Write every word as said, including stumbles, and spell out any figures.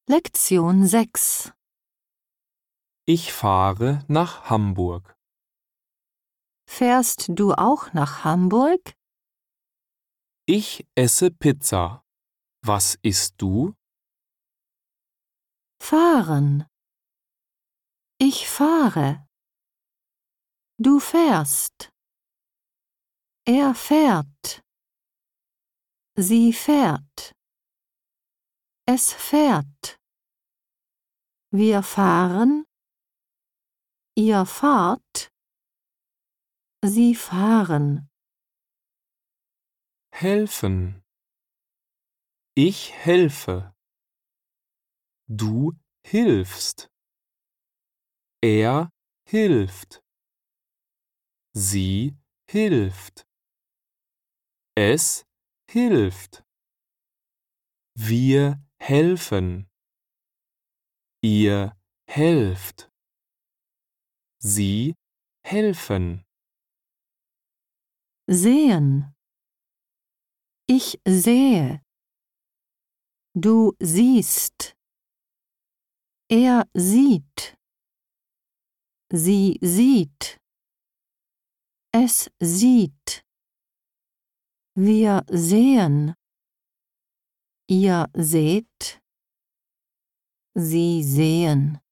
Lektion sechs. Ich fahre nach Hamburg. Fährst du auch nach Hamburg? Ich esse Pizza. Was isst du? Fahren. Ich fahre. Du fährst. Er fährt. Sie fährt. Es fährt. Wir fahren. Ihr fahrt. Sie fahren. Helfen. Ich helfe. Du hilfst. Er hilft. Sie hilft. Es hilft. Wir helfen. Ihr helft. Sie helfen. Sehen. Ich sehe. Du siehst. Er sieht. Sie sieht. Es sieht. Wir sehen. Ihr seht. Sie sehen.